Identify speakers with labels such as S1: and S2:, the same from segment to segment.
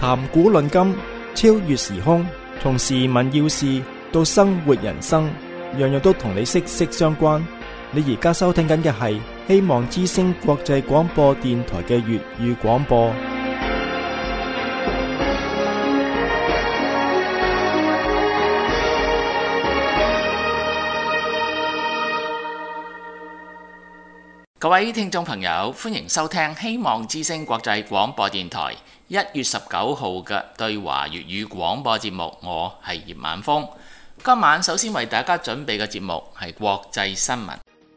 S1: 談古論今，超越時空，從時聞要事到生活人生，樣樣都同你息息相關。你而家收聽緊嘅係希望之聲國際廣播電台嘅粵語廣播。
S2: 各位聽眾朋友，歡迎收聽希望之聲國際廣播電台1月19號嘅對華粵語廣播節目，我係葉晚風。今晚首先為大家準備嘅節目係國際新聞。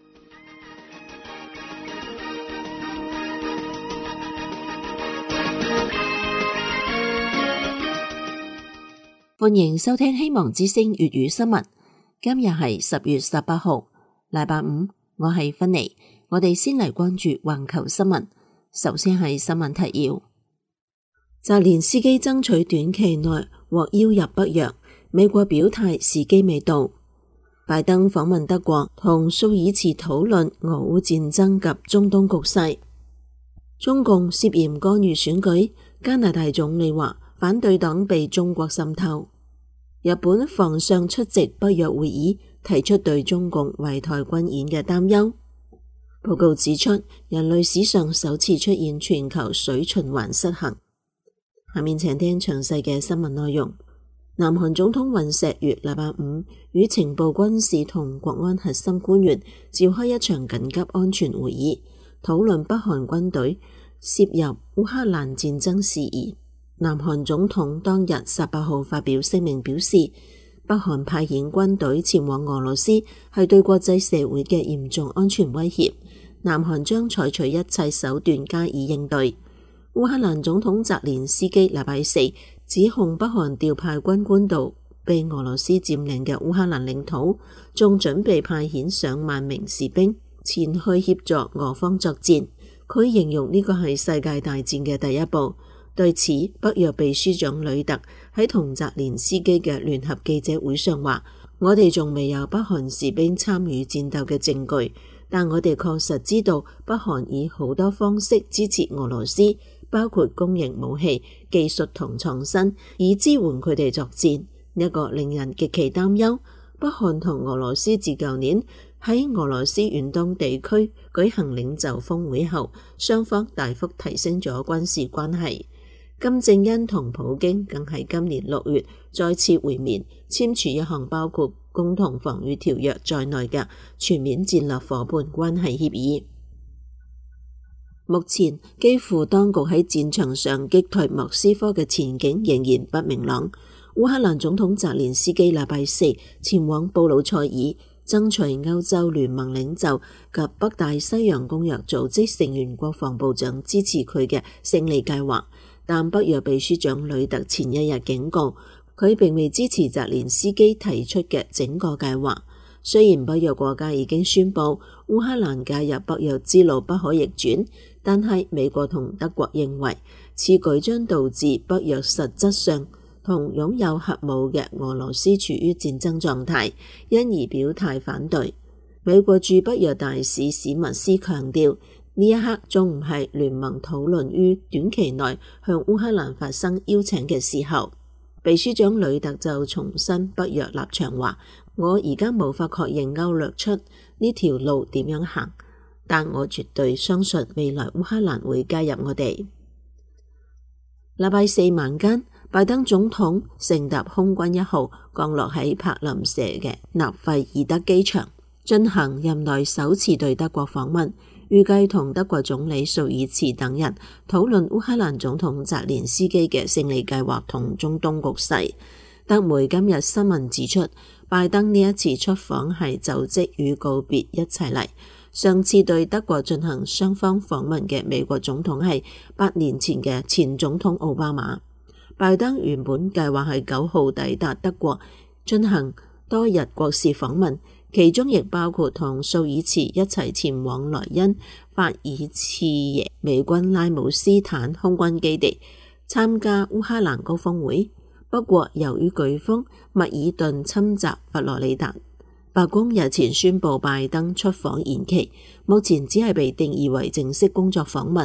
S3: 歡迎收聽希望之聲粵語新聞。今日係10月18號，禮拜五，我係芬妮。我哋先嚟關注環球新聞。首先係新聞提要：澤連斯基爭取短期內獲邀入北約，美國表態時機未到。拜登訪問德國，同舒爾茨討論俄烏戰爭及中東局勢。中共涉嫌干預選舉，加拿大總理話反對黨被中國滲透。日本防相出席北約會議，提出對中共圍台軍演嘅擔憂。報告指出，人類史上首次出現全球水循環失衡。下面請聽詳細嘅新聞內容。南韓總統尹錫悅禮拜五與情報軍事同國安核心官員召開一場緊急安全會議，討論北韓軍隊涉入烏克蘭戰爭事宜。南韓總統當日18號發表聲明表示，北韓派遣軍隊前往俄羅斯係對國際社會嘅嚴重安全威脅，南韓將採取一切手段加以應對。烏克蘭總統澤連斯基禮拜四指控北韓調派軍官到被俄羅斯佔領嘅烏克蘭領土，仲準備派遣上萬名士兵前去協助俄方作戰。佢形容呢個係世界大戰嘅第一步。對此，北約秘書長呂特喺同澤連斯基嘅聯合記者會上話：我哋仲未有北韓士兵參與戰鬥嘅證據，但我哋確實知道北韓以好多方式支持俄羅斯，包括供應武器、技術同創新，以支援佢哋作戰。一個令人極其擔憂。北韓同俄羅斯自舊年喺俄羅斯遠東地區舉行領袖峰會後，雙方大幅提升咗軍事關係。金正恩同普京更喺今年6月再次會面，簽署一項包括共同防禦條約在內嘅全面戰略夥伴關係協議。目前，基輔當局喺戰場上擊退莫斯科嘅前景仍然不明朗。烏克蘭總統澤連斯基禮拜四前往布魯塞爾，爭取歐洲聯盟領袖及北大西洋公約組織成員國防部長支持佢嘅勝利計劃。但北約秘書長呂特前一日警告，佢並未支持澤連斯基提出嘅整個計劃。雖然北約國家已經宣布烏克蘭介入北約之路不可逆轉，但係美國同德國認為此舉將導致北約實質上同擁有核武嘅俄羅斯處於戰爭狀態，因而表態反對。美國駐北約大使史密斯強調，呢一刻仲唔係聯盟討論於短期內向烏克蘭發生邀請嘅時候。秘書長呂特就重申北約立場話：我而家無法確認勾勒出呢條路點樣行，但我絕對相信未來烏克蘭會加入我哋。禮拜四晚間，拜登總統乘搭空軍1號降落喺柏林社嘅納費爾德機場，進行任內首次對德國訪問。預計同德國總理舒爾茨等人討論烏克蘭總統澤連斯基嘅勝利計劃同中東局勢。德媒今日新聞指出，拜登呢一次出訪係就職與告別一齊嚟。上次對德國進行雙方訪問嘅美國總統係8年前嘅前總統奧巴馬。拜登原本計劃係9號抵達德國進行多日國事訪問，其中亦包括同舒爾茨一齊前往萊茵法爾茨耶美軍拉姆斯坦空軍基地參加烏克蘭高峰會。不過由於颶風密爾頓侵襲佛羅里達，白宮日前宣布拜登出訪延期，目前只係被定義為正式工作訪問。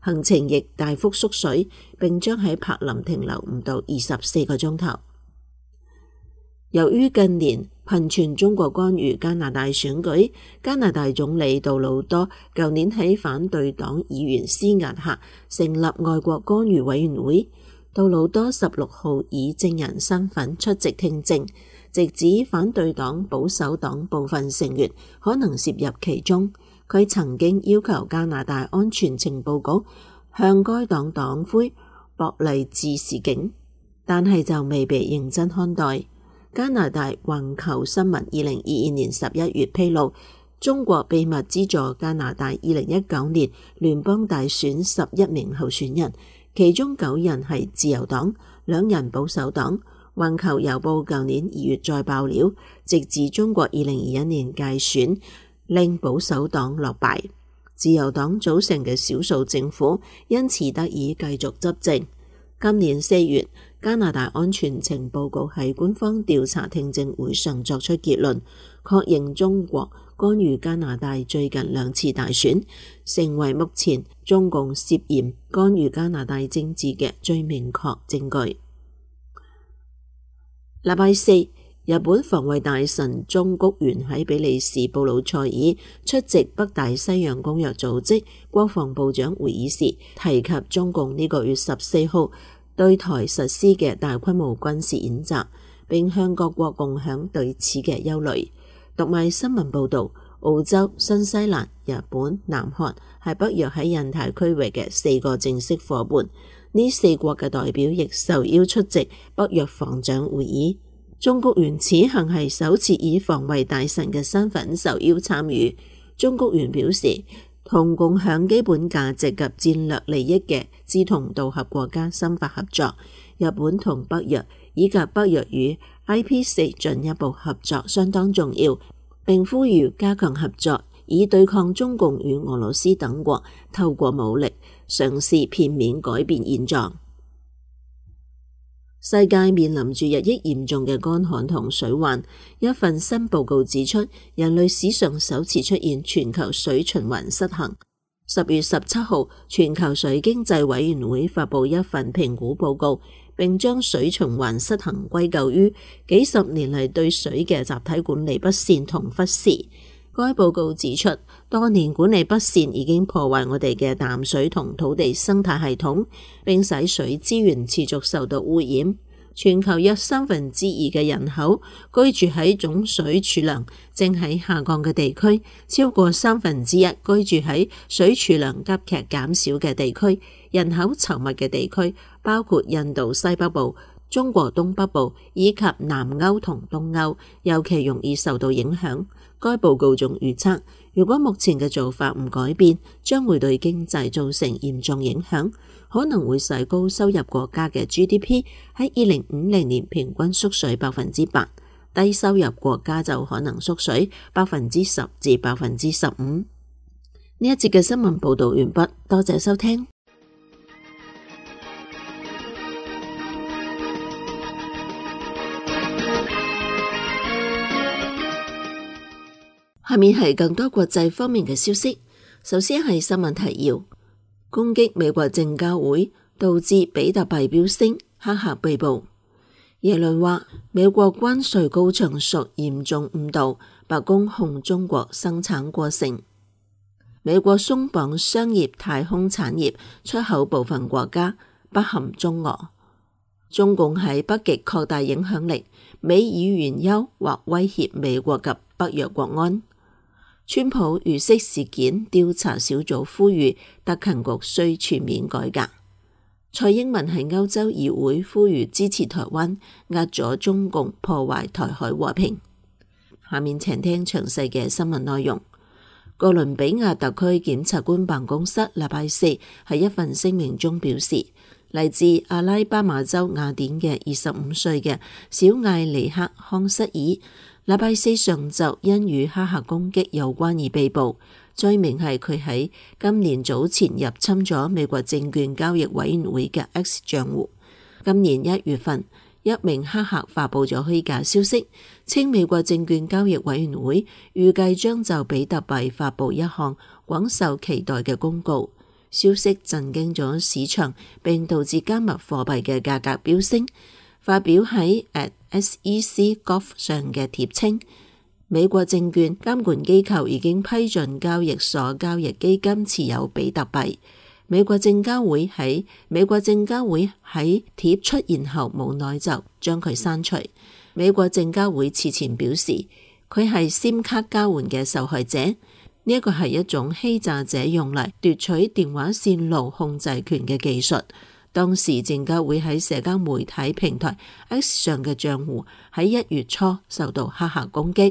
S3: 行程亦大幅縮水，並將喺柏林停留唔到24個鐘頭。由於近年頻傳中國干預加拿大選舉，加拿大總理杜魯多舊年喺反對黨議員施壓下成立外國干預委員會。杜魯多16號以證人身份出席聽證，直指反對黨保守黨部分成員可能涉入其中。佢曾經要求加拿大安全情報局向該黨黨魁博勵治示警，但係就未被認真看待。加拿大環球新聞2022年11月披露，中國秘密資助加拿大2019年聯邦大選11名候選人，其中9人係自由黨，2人保守黨。環球郵報舊年2月再爆料，直指中國2021年屆選令保守黨落敗，自由黨組成嘅少數政府因此得以繼續執政。今年4月，加拿大安全情報局喺官方調查聽證會上作出結論，確認中國干預加拿大最近2次大選，成為目前中共涉嫌干預加拿大政治嘅最明確證據。禮拜四，日本防衛大臣中谷元喺比利時布魯塞爾出席北大西洋公約組織國防部長會議時，提及中共呢個月14號對台實施嘅大規模軍事演習，並向各國共享對此嘅憂慮。讀賣新聞報導，澳洲、新西蘭、日本、南韓係北約喺印太區域嘅4個正式夥伴，呢4國嘅代表亦受邀出席北約防長會議。中谷元此行係首次以防衛大臣嘅身份受邀參與。中谷元表示，同共享基本價值及戰略利益嘅志同道合國家深化合作，日本同北約以及北約與 IP4 進一步合作相當重要，並呼籲加強合作，以對抗中共與俄羅斯等國透過武力嘗試片面改變現狀。世界面臨住日益嚴重嘅乾旱同水患。一份新報告指出，人類史上首次出現全球水循環失衡。10月17號，全球水經濟委員會發布一份評估報告，並將水循環失衡歸咎於幾十年嚟對水嘅集體管理不善同忽視。該報告指出，多年管理不善已經破壞我哋嘅淡水同土地生態系統，並使水資源持續受到污染。全球約2/3嘅人口居住喺總水儲量正喺下降嘅地區，超過1/3居住喺水儲量急劇減少嘅地區。人口稠密嘅地區包括印度西北部、中國東北部以及南歐同東歐，尤其容易受到影響。該報告仲預測，如果目前嘅做法唔改變，將會對經濟造成嚴重影響，可能會使高收入國家嘅 GDP 喺2050年平均縮水8%，低收入國家就可能縮水10%至15%。呢一節嘅新聞報道完畢，多謝收聽。下面係更多國際方面嘅消息。首先係新聞提要：攻擊美國證交會，導致比特幣飆升，黑客被捕。耶倫話美國關稅高漲屬嚴重誤導，白宮控中國生產過剩。美國鬆綁商業太空產業出口部分國家，不含中俄。中共喺北極擴大影響力，美議員憂或威脅美國及北約國安。川普遇刺事件調查小組呼籲特勤局需全面改革。蔡英文喺歐洲議會呼籲支持台灣，壓咗中共破壞台海和平。下面請聽詳細嘅新聞內容。哥倫比亞特區檢察官辦公室禮拜四喺一份聲明中表示，嚟自阿拉巴馬州雅典嘅25歲嘅小艾尼克康瑟爾，禮拜四上晝因與黑客攻擊有關而被捕，罪名係佢喺今年早前入侵咗美國證券交易委員會嘅 X 賬戶。今年1月份，一名黑客發佈咗虛假消息，稱美國證券交易委員會預計將就比特幣發佈一項廣受期待嘅公告。 消息震驚咗市場，並導致加密貨幣嘅價格飆升。發表喺 @SEC.gov 上嘅貼稱，美國證券監管機構已經批准交易所交易基金持有比特幣。美國證交會喺貼出現後冇耐就將佢刪除。美國證交會此前表示，佢係 SIM 卡交換嘅受害者。呢一個係一種欺詐者用嚟奪取電話線路控制權嘅技術。當時證交會喺社交媒體平台 X 上嘅賬戶喺1月初受到黑客攻擊。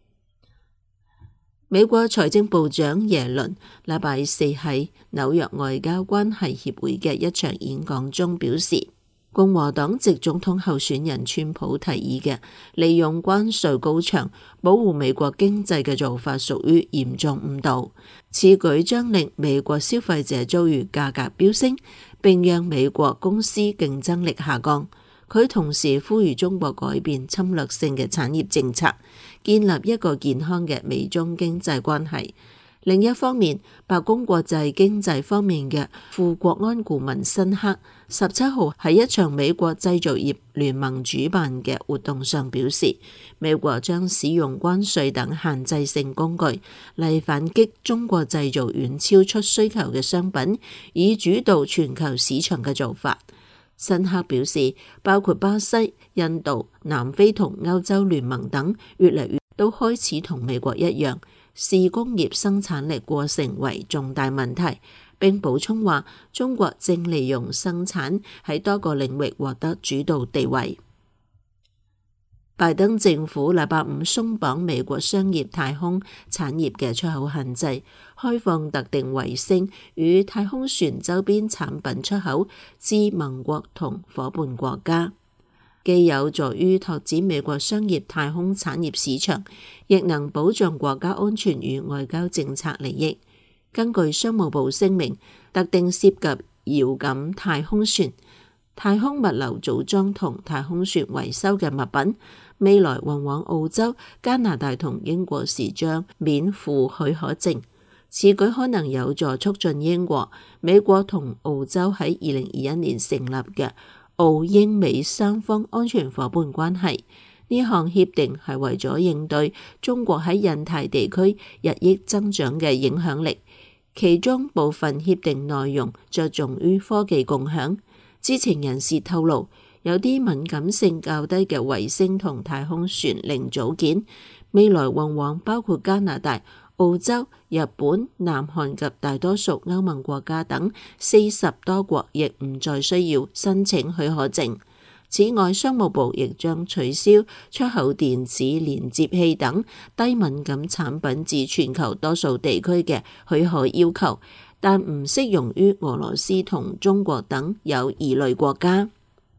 S3: 美國財政部長耶倫禮拜四喺紐約外交關係協會嘅一場演講中表示，共和黨籍總統候選人川普提議嘅利用關稅高牆保護美國經濟嘅做法屬於嚴重誤導，此舉將令美國消費者遭遇價格飆升，並讓美國公司競爭力下降。佢同時呼籲中國改變侵略性嘅產業政策，建立一個健康嘅美中經濟關係。另一方面，白宮國際經濟方面嘅副國安顧問辛克17號喺一場美國製造業聯盟主辦嘅活動上表示，美國將使用關稅等限制性工具嚟反擊中國製造遠超出需求嘅商品，以主導全球市場嘅做法。辛克表示，包括巴西、印度、南非同歐洲聯盟等，越嚟越都開始同美國一樣，視工業生產力過剩為重大問題，並補充話，中國正利用生產喺多個領域獲得主導地位。拜登政府禮拜五鬆綁美國商業太空產業嘅出口限制，開放特定衛星與太空船周邊產品出口至盟國同夥伴國家，既有助於拓展美國商業太空產業市場，亦能保障國家安全與外交政策利益。根據商務部聲明，特定涉及遙感太空船、太空物流組裝同太空船維修嘅物品，未來運往澳洲、加拿大同英國時將免付許可證。此舉可能有助促進英國、美國同澳洲喺2021年成立嘅澳英美三方安全夥伴關係。呢項協定係為咗應對中國喺印太地區日益增長嘅影響力，其中部分協定內容着重於科技共享。知情人士透露，有啲敏感性較低嘅衛星同太空船零組件，未來運往包括加拿大、澳洲、日本、南韓及大多數歐盟國家等40多國，亦唔再需要申請許可證。此外，商務部亦將取消出口電子連接器等低敏感產品至全球多數地區嘅許可要求，但唔適用於俄羅斯同中國等有疑慮國家。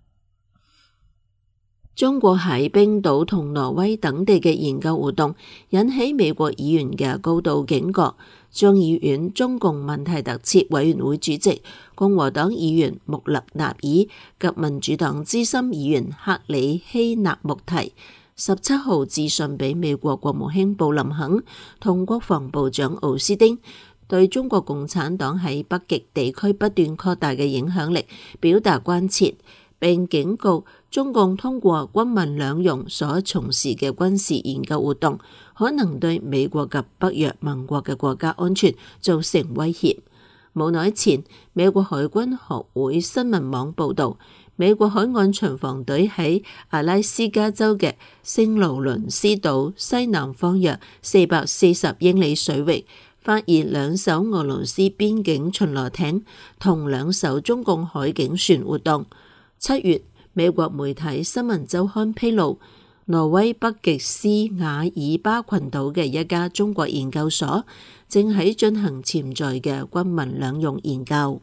S3: 中國喺冰島同挪威等地嘅研究活動引起美國議員嘅高度警覺。眾議院中共問題特設委員會主席共和黨議員穆勒納爾及民主黨資深議員克里希納穆提17號致信俾美國國務卿布林肯同國防部長奧斯丁，對中國共產黨喺北極地區不斷擴大嘅影響力表達關切，並警告中共通過軍民兩用所從事嘅軍事研究活動，可能對美國及北約盟國嘅國家安全造成威脅。冇耐前，美國海軍學會新聞網報導，美國海岸巡防隊喺阿拉斯加州嘅聖勞倫斯島西南方約440英里水域，發現2艘俄羅斯邊境巡邏艇同2艘中共海警船活動。7月，美國媒體新聞週刊披露，挪威北極斯瓦爾巴群島嘅一家中國研究所正喺進行潛在嘅軍民兩用研究。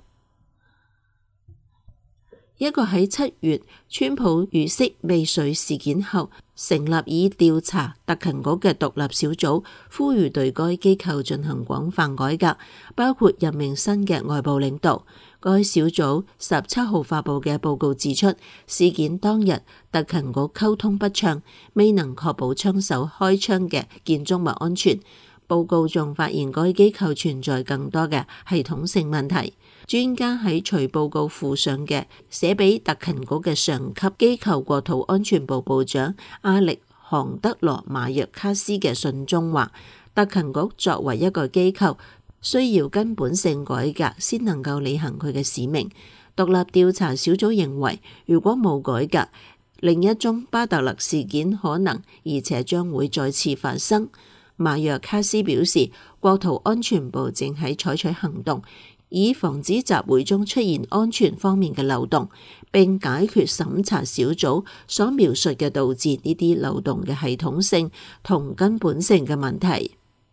S3: 一個喺7月川普遇刺未遂事件後成立以調查特勤局嘅獨立小組，呼籲對該機構進行廣泛改革，包括任命新嘅外部領導。該小組17號發佈嘅報告指出，事件當日特勤局溝通不暢，未能確保槍手開槍嘅建築物安全。 報告仲發現該機構存在更多嘅系統性問題。專家喺隨報告附上嘅寫俾特勤局嘅上級機構國土安全部部長阿力杭德羅馬約卡斯嘅信中話，特勤局作為一個機構，需要根本性改革先能夠履行佢嘅使命。獨立調查小組認為，如果冇改革，另一宗巴特勒事件可能而且將會再次發生。馬約卡斯表示，國土安全部正喺採取行動，以防止集會中出現安全方面嘅漏洞，並解決審查小組所描述嘅導致呢啲漏洞嘅系統性同根本性嘅問題。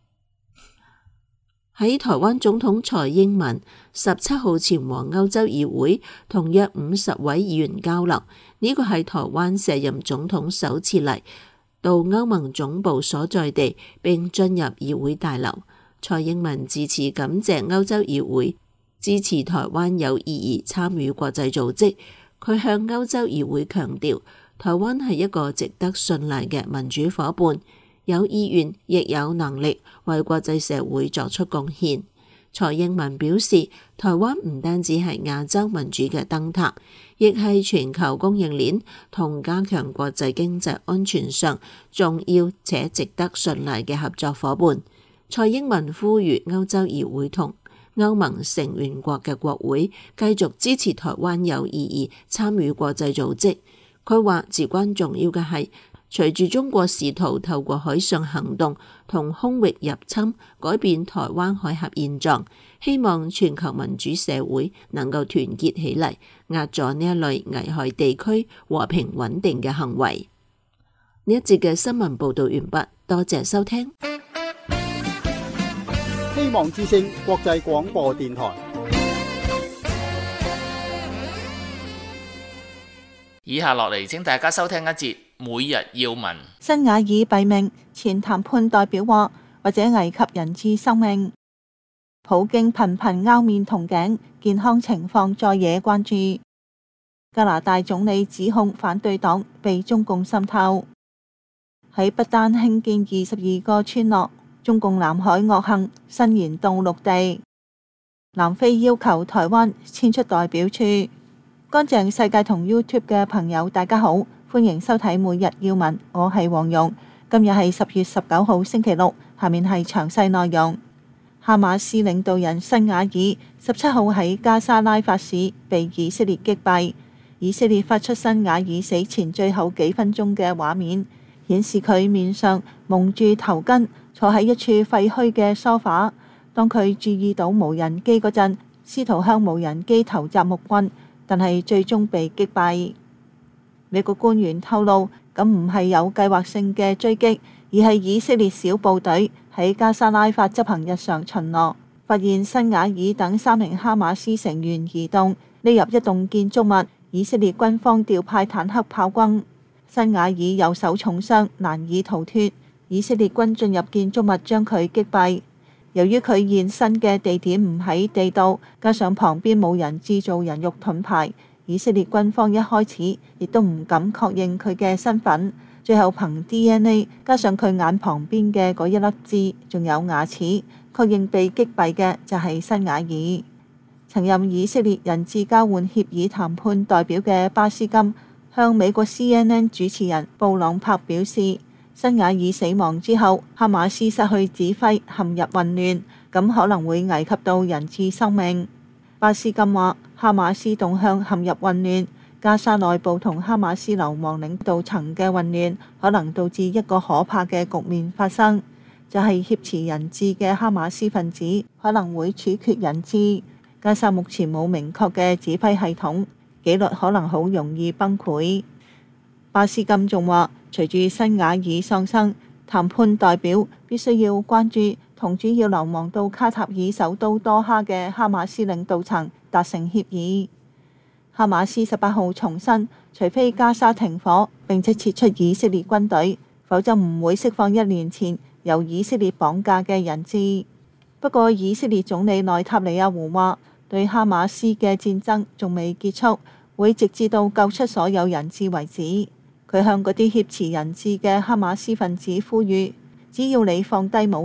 S3: 喺台灣總統蔡英文17號前往歐洲議會，同約50位議員交流，呢個係台灣卸任總統首次嚟到歐盟總部所在地，並進入議會大樓。蔡英文致辭感謝歐洲議會支持台灣有意義參與國際組織。佢向歐洲議會強調，台灣係一個值得信賴嘅民主夥伴，有意願亦有能力為國際社會作出貢獻。蔡英文表示，台灣唔單止係亞洲民主嘅燈塔，亦係全球供應鏈同加強國際經濟安全上重要且值得信賴嘅合作夥伴。蔡英文呼籲歐洲議會同歐盟成員國嘅國會繼續支持台灣有意義參與國際組織。佢話至關重要嘅係，隨住中國試圖透過海上行動同空域入侵改變台灣海峽現狀，希望全球民主社會能夠團結起嚟，壓阻呢一類危害地區和平穩定嘅行為。呢一節嘅新聞報道完畢，多謝收聽。
S4: 希望之聲國際廣播電台。
S2: 以下落嚟，請大家收聽一節每日要聞。
S5: 辛瓦爾斃命，前談判代表話或者危及人質生命。普京頻頻拗面銅頸，健康情況在惹關注。加拿大總理指控反對黨被中共滲透。喺不丹興建22個村落，中共南海惡行伸延到陸地。南非要求台灣遷出代表處。乾淨世界同 YouTube 嘅朋友，大家好，歡迎收睇每日要聞，我係黃蓉。今日係10月19號星期六，下面係詳細內容。哈馬斯領導人辛瓦爾17號喺加沙拉法市被以色列擊斃。以色列發出辛瓦爾死前最後幾分鐘嘅畫面，顯示佢面上蒙住頭巾，坐喺一處廢墟嘅梳化。當佢注意到無人機嗰陣，試圖向無人機投擲木棍，但係最終被擊斃。美國官員透露，咁唔係有計劃性嘅追擊，而係以色列小部隊喺加沙拉法執行日常巡邏，發現辛瓦爾等3名哈馬斯成員移動匿入一棟建築物，以色列軍方調派坦克炮轟。辛瓦爾右手重傷，難以逃脫，以色列軍進入建築物將佢擊斃。由於佢現身嘅地點唔喺地道，加上旁邊冇人製造人肉盾牌，以色列軍方一開始亦都唔敢確認佢嘅身份。最後憑 DNA 加上佢眼旁邊嘅嗰一粒痣，仲有牙齒，確認被擊斃嘅就係辛瓦爾。曾任以色列人質交換協議談判代表嘅巴斯金向美國 CNN 主持人布朗柏表示，辛瓦爾死亡之後，哈馬斯失去指揮，陷入混亂，咁可能會危及到人質生命。巴斯金話，哈馬斯動向陷入混亂，加沙內部同哈馬斯流亡領導層嘅混亂，可能導致一個可怕嘅局面發生，就係挾持人質嘅哈馬斯分子可能會處決人質。加沙目前冇明確嘅指揮系統，紀律可能好容易崩潰。巴斯金仲話，隨住辛瓦爾喪生，談判代表必須要關注同主要流亡到卡塔爾首都多哈嘅哈馬斯領導層達成協議。哈馬斯18號重申，除非加沙停火並且撤出以色列軍隊，否則唔會釋放1年前由以色列綁架嘅人質。不過，以色列總理內塔尼亞胡話，對哈馬斯嘅戰爭仲未結束，會直至到救出所有人質為止。佢向嗰啲挾持人質嘅哈馬斯分子呼籲，只要你放低武器，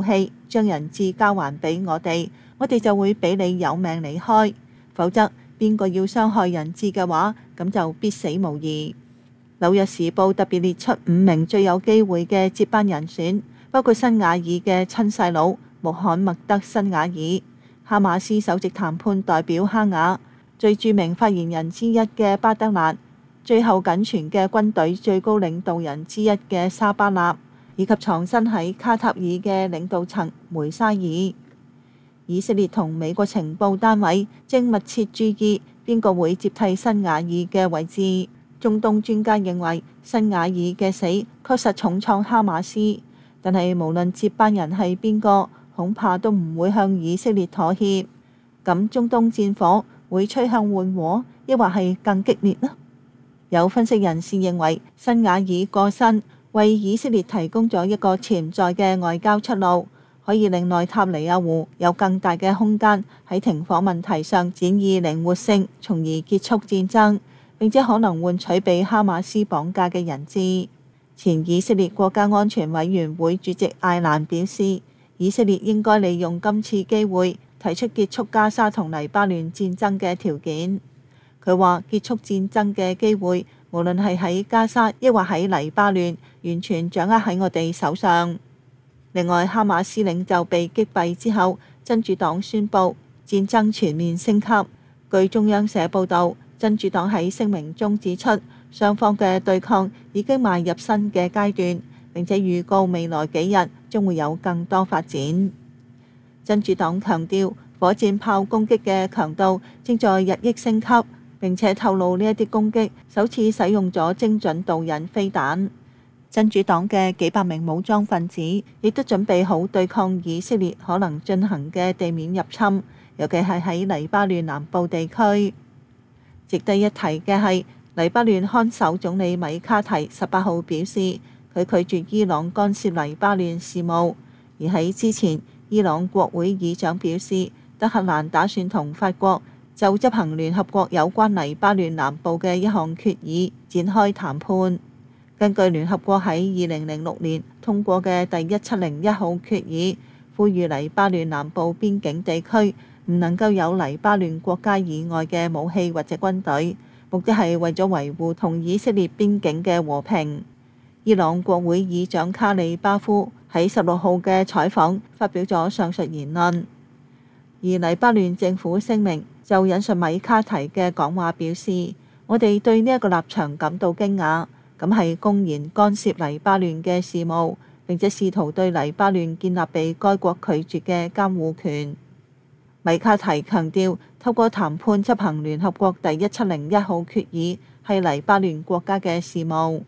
S5: 將人質交還俾我哋就會俾你有命離開，否則邊個要傷害人質嘅話，咁就必死無疑。紐約時報特別列出5名最有機會嘅接班人選，包括辛瓦爾嘅親細佬穆罕默德·辛瓦爾、哈馬斯首席談判代表哈雅、最著名發言人之一嘅巴德蘭、最後僅存嘅軍隊最高領導人之一嘅沙巴納，以及藏身喺卡塔爾嘅領導層梅沙爾。以色列同美國情報單位正密切注意邊個會接替辛瓦爾嘅位置。中東專家認為辛瓦爾嘅死確實重創哈馬斯，但係無論接班人係邊個，恐怕都唔會向以色列妥協。咁中東戰火會趨向緩和，抑或係更激烈呢？有分析人士認為，辛瓦爾過身為以色列提供咗一個潛在嘅外交出路，可以令內塔尼亞胡有更大嘅空間喺停火問題上展現靈活性，從而結束戰爭，並且可能換取被哈馬斯綁架嘅人質。前以色列國家安全委員會主席艾蘭表示，以色列應該利用今次機會提出結束加沙同黎巴嫩戰爭嘅條件。佢話結束戰爭嘅機會，無論係喺加沙抑或喺黎巴嫩，完全掌握喺我哋手上。另外，哈馬斯領袖被擊斃之後，真主黨宣布戰爭全面升級。據中央社報導，真主黨喺聲明中指出，雙方嘅對抗已經邁入新嘅階段，並且預告未來幾日將會有更多發展。真主黨強調，火箭炮攻擊嘅強度正在日益升級，並且透露呢一啲攻擊首次使用咗精準導引飛彈。真主黨嘅幾百名武裝分子亦都準備好對抗以色列可能進行嘅地面入侵，尤其係喺黎巴嫩南部地區。值得一提嘅係，黎巴嫩看守總理米卡提18號表示，佢拒絕伊朗干涉黎巴嫩事務。而喺之前，伊朗國會議長表示，德黑蘭打算同法國就執行聯合國有關黎巴嫩南部嘅一項決議展開談判。根據聯合國喺2006年通過嘅第1701號決議，呼籲黎巴嫩南部邊境地區唔能夠有黎巴嫩國家以外嘅武器或者軍隊，目的係為咗維護同以色列邊境嘅和平。伊朗國會議長卡里巴夫喺16號嘅採訪發表咗上述言論，而黎巴嫩政府聲明就引述米卡提嘅講話表示，我哋對呢一個立場感到驚訝，咁係公然干涉黎巴嫩嘅事務，並且試圖對黎巴嫩建立被該國拒絕嘅監護權。米卡提強調，透過談判執行聯合國第1701號決議係黎巴嫩國家嘅事務。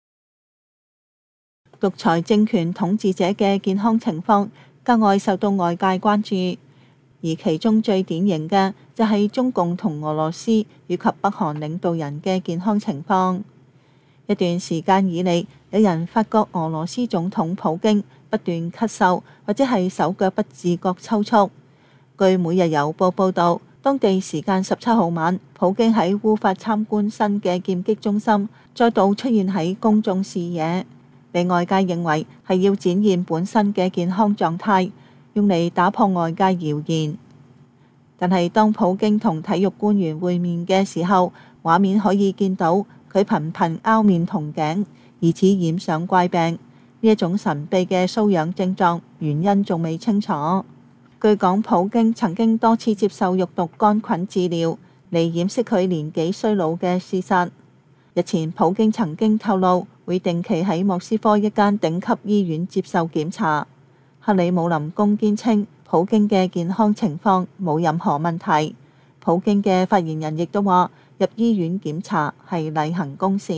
S5: 獨裁政權統治者嘅健康情況格外受到外界關注，而其中最典型嘅就係中共同俄羅斯以及北韓領導人嘅健康情況。一段時間以嚟，有人發覺俄羅斯總統普京不斷咳嗽，或者係手腳不自覺抽搐。據每日郵報報導，當地時間17號晚，普京喺烏法參觀新嘅劍擊中心，再度出現喺公眾視野，被外界認為係要展現本身嘅健康狀態，用嚟打破外界謠言。但係當普京同體育官員會面嘅時候，畫面可以見到佢頻頻拗面同頸，疑似染上怪病。呢一種神秘嘅瘙癢症狀原因仲未清楚。據講，普京曾經多次接受肉毒桿菌治療嚟掩飾佢年紀衰老嘅事實。日前，普京曾經透露會定期喺莫斯科一間頂級醫院接受檢查。克里姆林宮堅稱，普京嘅健康情況冇任何問題。普京嘅發言人亦都話，入醫院檢查係例行公事。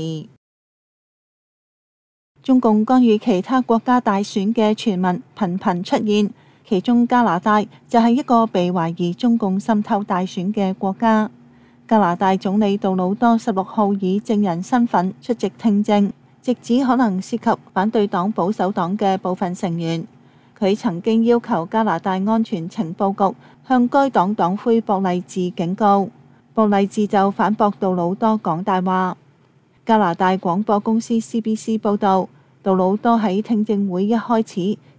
S5: 中共干預其他國家大選嘅傳聞頻頻出現，其中加拿大就係一個被懷疑中共滲透大選嘅國家。加拿大總理杜魯多16號以證人身份出席聽證，直指可能涉及反對黨保守黨嘅部分成員。佢曾經要求加拿大安全情報局向該黨黨魁博勵治警告，博勵治就反駁杜魯多講大話。加拿大廣播公司 CBC 報導，杜魯多喺聽證會一開始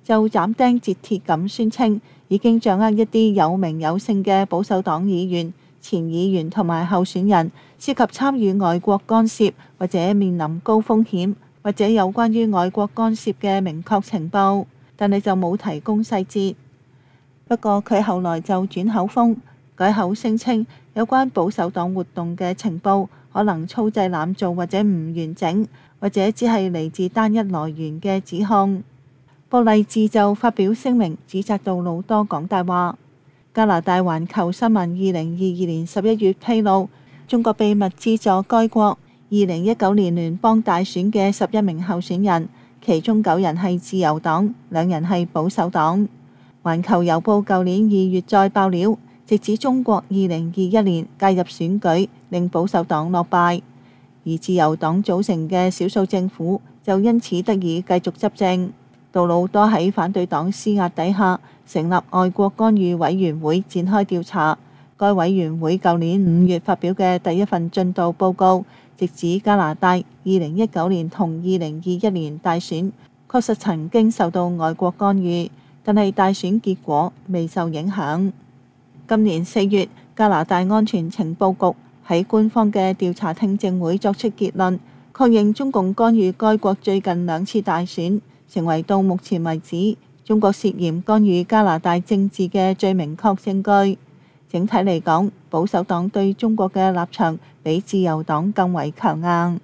S5: 就斬釘截鐵咁宣稱，已經掌握一啲有名有姓嘅保守黨議員、前議員同埋候選人涉及參與外國干涉或者面臨高風險或者有關於外國干涉嘅明確情報，但係就冇提供細節。不過佢後來就轉口風，改口聲稱有關保守黨活動嘅情報可能粗製濫造或者唔完整，或者只係嚟自單一來源嘅指控。博勵治就發表聲明指責杜魯多講大話。加拿大環球新聞2022年11月披露，中國秘密資助該國2019年聯邦大選嘅11名候選人，其中9人係自由黨，2人係保守黨。環球郵報舊年2月再爆料，直指中國2021年介入選舉，令保守黨落敗，而自由黨組成嘅少數政府就因此得以繼續執政。杜魯多喺反對黨施壓底下，成立外國干預委員會展開調查。該委員會舊年5月發表嘅第一份進度報告，直指加拿大2019年同2021年大選確實曾經受到外國干預，但係大選結果未受影響。今年4月，加拿大安全情報局喺官方嘅調查聽證會作出結論，確認中共干預該國最近2次大選，成為到目前為止中國涉嫌干預加拿大政治嘅最明確證據。整體嚟講，保守黨對中國嘅立場比自由黨更為強硬。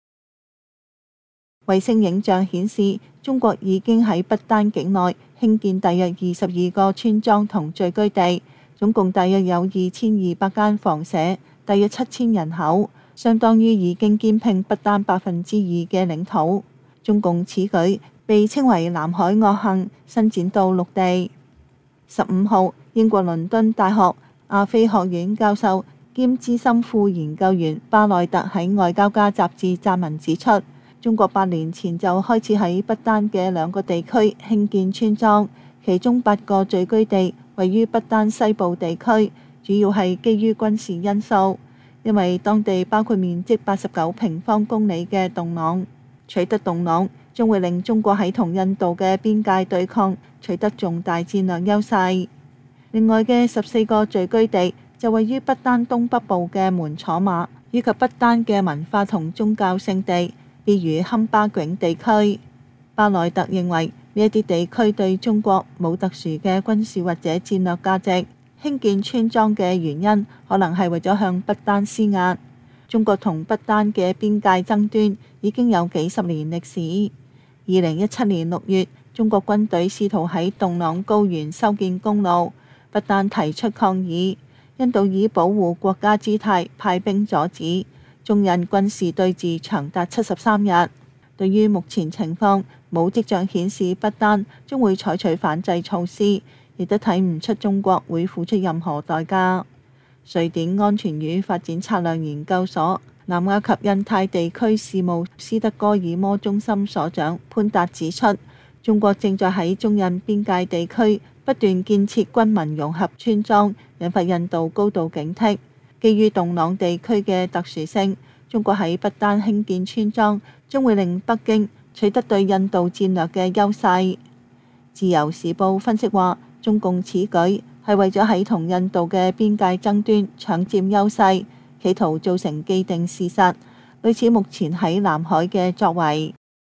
S5: 衛星影像顯示，中國已經喺不丹境內興建大約22個村莊同聚居地，總共大約有2200間房舍，大約7000人口，相當於已經兼併不丹2%嘅領土。中共此舉被稱為南海惡行，伸展到陸地。15號，英國倫敦大學亞非學院教授兼資深副研究員巴內特喺《外交家》雜誌撰文指出，中國8年前就開始喺不丹嘅2個地區興建村莊，其中8個聚居地位於不丹西部地區，主要係基於軍事因素，因為當地包括面積89平方公里嘅洞朗，取得洞朗將會令中國喺同印度嘅邊界對抗取得重大戰略優勢。另外嘅14個聚居地就位於不丹東北部嘅門楚馬，以及不丹嘅文化同宗教聖地，譬如堪巴囧地區。巴內特認為呢一啲地區對中國冇特殊嘅軍事或者戰略價值，興建村莊嘅原因可能係為咗向不丹施壓。中國同不丹嘅邊界爭端已經有幾十年歷史。2017年6月，中國軍隊試圖喺洞朗高原修建公路，不丹提出抗議，印度以保護國家姿態派兵阻止，中印軍事對峙長達73日。對於目前情況，冇跡象顯示不丹將會採取反制措施，亦都睇唔出中國會付出任何代價。瑞典安全與發展策略研究所南亞及印太地區事務斯德哥爾摩中心所長潘達指出，中國正在喺中印邊界地區不斷建設軍民融合村莊，引發印度高度警惕。基於洞朗地區嘅特殊性，中國喺不丹興建村莊將會令北京取得對印度戰略嘅優勢。自由時報分析話，中共此舉係為咗喺同印度嘅邊界爭端搶佔優勢，企圖造成既定事實，類似目前喺南海嘅作為。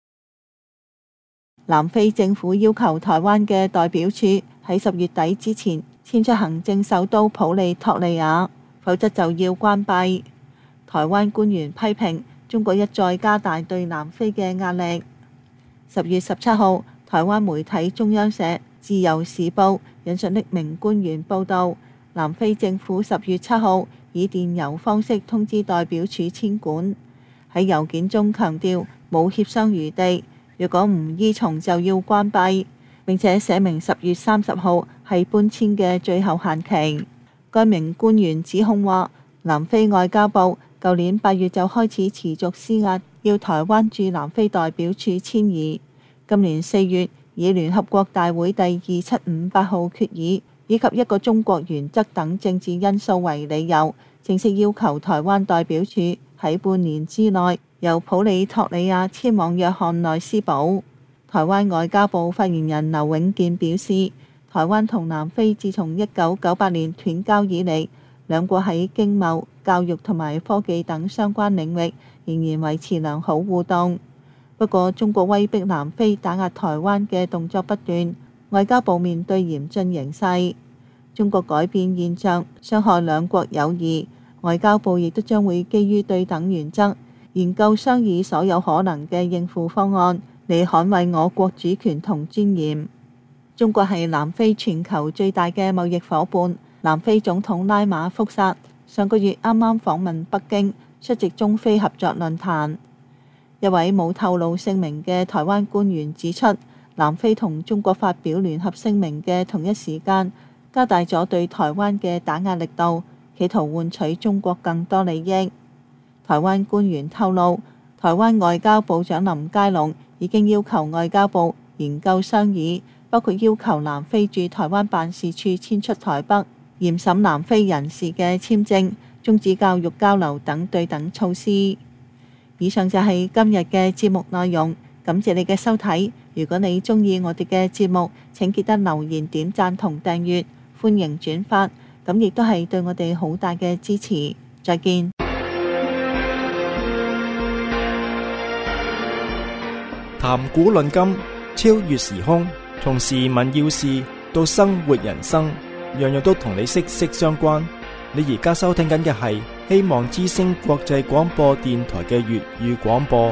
S5: 南非政府要求台灣嘅代表處喺10月底之前遷出行政首都普利托利亞，否則就要關閉。台灣官員批評中國一再加大對南非嘅壓力。10月17號，台灣媒體中央社、自由時報引述匿名官員報導，南非政府10月7號以電郵方式通知代表處遷館，喺郵件中強調冇協商餘地，若果唔依從就要關閉，並且寫明10月30號係搬遷嘅最後限期。該名官員指控話，南非外交部舊年8月就開始持續施壓，要台灣駐南非代表處遷移。今年4月，以聯合國大會第2758號決議以及一個中國原則等政治因素為理由，正式要求台灣代表處喺半年之內由普里托利亞遷往約翰內斯堡。 台灣外交部發言人劉永健表示，台灣同南非自從1998年斷交以嚟，兩國喺經貿、教育同埋科技等相關領域仍然維持良好互動。不過，中國威逼南非打壓台灣嘅動作不斷，外交部面對嚴峻形勢。中國改變現狀，傷害兩國友誼，外交部亦都將會基於對等原則，研究商議所有可能嘅應付方案，嚟捍衛我國主權同尊嚴。中國係南非全球最大嘅貿易夥伴。南非總統拉馬福薩上個月啱啱訪問北京，出席中非合作論壇。一位冇透露姓名嘅台灣官員指出，南非同中國發表聯合聲明嘅同一時間，加大咗對台灣嘅打壓力度，企圖換取中國更多利益。台灣官員透露，台灣外交部長林佳龍已經要求外交部研究商議，包括要求南非駐台灣辦事處遷出台北，嚴審南非人士嘅簽證，終止教育交流等對等措施。以上就係今日嘅節目內容，感謝你嘅收睇。如果你鍾意我哋嘅節目，請記得留言、點讚同訂閱，歡迎轉發，咁亦都係對我哋好大嘅支持。再見。
S1: 談古論今，超越時空，從時聞要事到生活人生，樣樣都同你息息相關。你而家收聽緊嘅係希望之聲國際廣播電台嘅粵語廣播。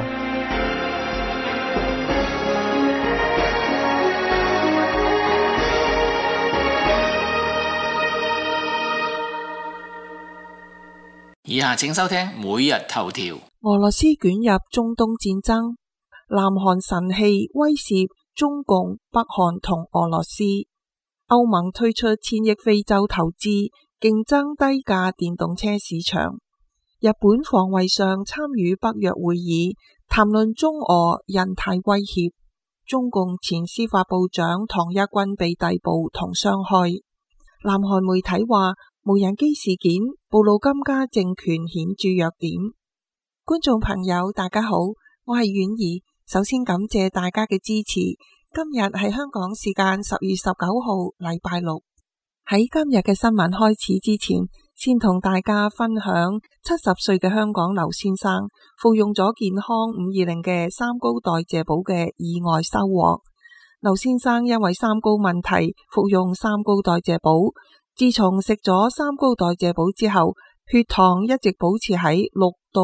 S2: 以下請收聽每日頭條。
S6: 俄羅斯捲入中東戰爭，南韓神器威懾中共、北韓同俄羅斯。歐盟推出1000億非洲投資，競爭低價電動車市場。日本防衛相參與北約會議，談論中俄印太威脅。中共前司法部長唐一軍被逮捕同傷害。南韓媒體話，無人機事件暴露金家政權顯著弱點。觀眾朋友大家好，我係婉兒，首先感謝大家嘅支持。今日係香港時間10月19號禮拜六。喺今日嘅新聞開始之前，先同大家分享70歲嘅香港劉先生服用咗健康520嘅三高代謝寶嘅意外收穫。劉先生因為三高問題服用三高代謝寶，自從食咗三高代謝寶之後，血糖一直保持喺6到